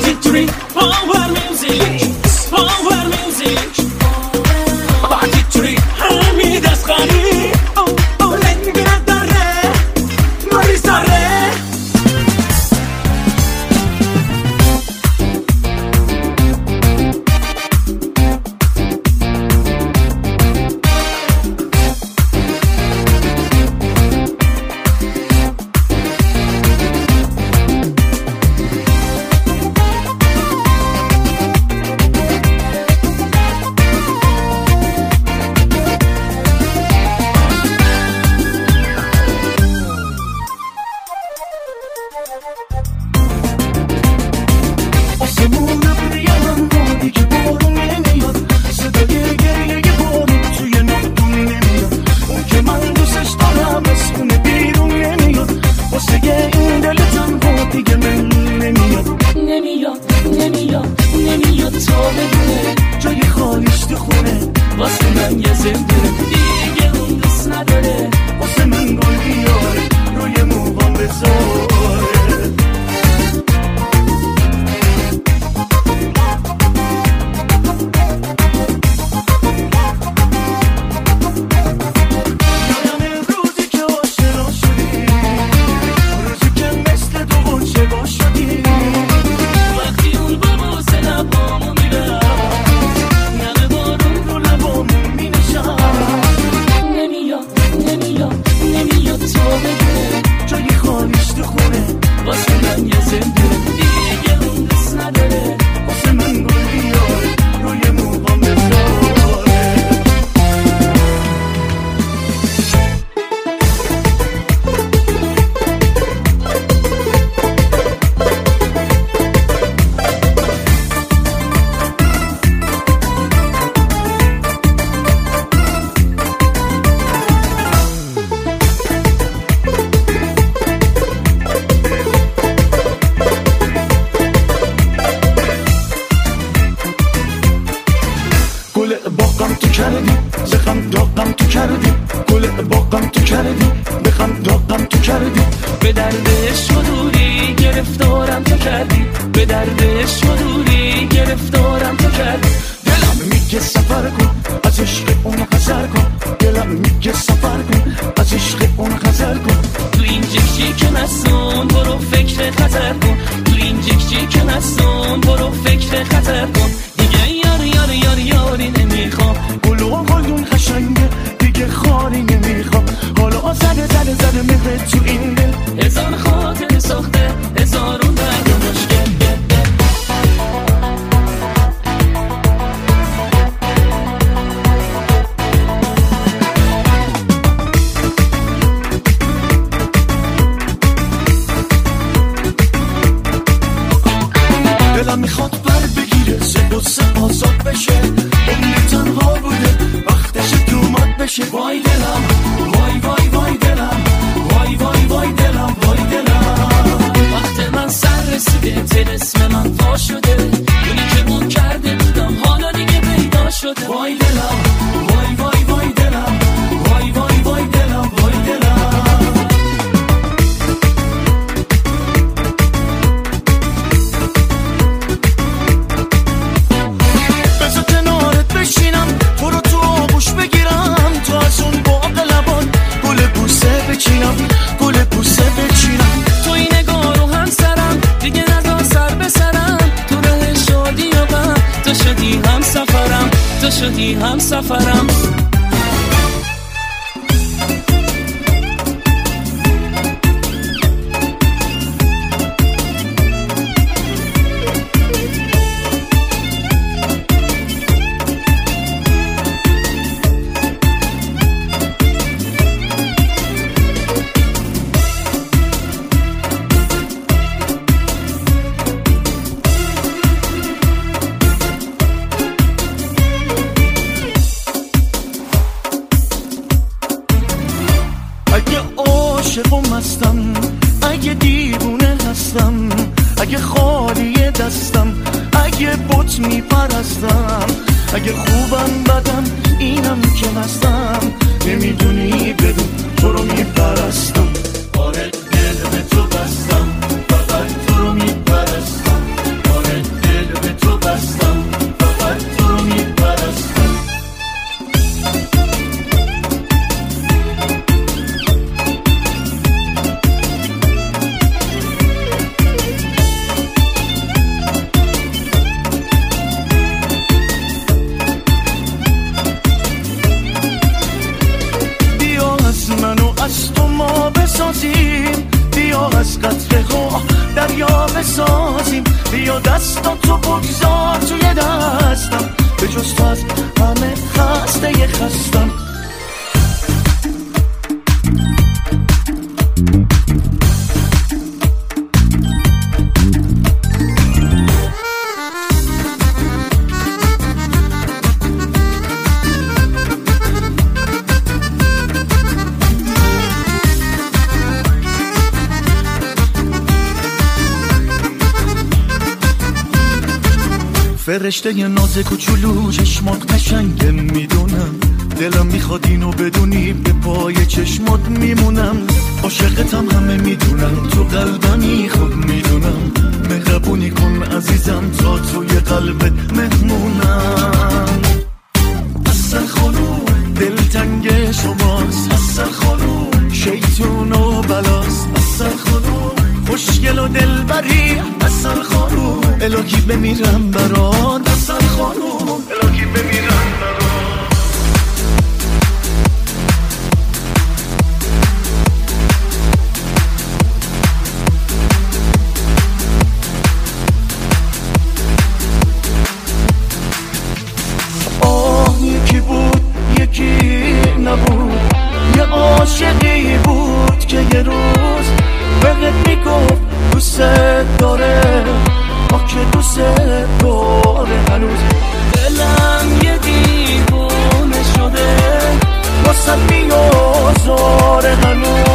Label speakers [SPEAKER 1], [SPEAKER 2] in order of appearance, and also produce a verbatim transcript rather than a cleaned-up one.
[SPEAKER 1] Party power music power music Party همین دست خانی رنگ داره مریض داره
[SPEAKER 2] آره دل به تو بستم فقط تو رو میپرستم آره از تو ما بسازیم، بیا از قطره ها دریا بسازیم، بیا دستاتو بگذار توی دستم، به جز تو از همه خسته خستم. فرشته ی ناز کوچولو چشمات قشنگه میدونم، دلم میخواد اینو بدونی به پای چشمات میمونم، عاشقتم همه میدونم، تو قلبمی خود میدونم، مهربونی کن عزیزم تا توی قلبت مهمونم. اصل خانوم دلتنگ شماست، اصل خانوم شیطون و بلاست، اصل خانوم خوشگل و دلبری، اصل خانوم الهی بمیرم برات، اصل خانوم الهی بمیرم برات. آه یکی بود یکی نبود، یه عاشقی بود که یه روز بهت میگفت دوست داره، ما که دوست داره هنوز، دلم یه دیوونه شده واسه میازاره هنوز.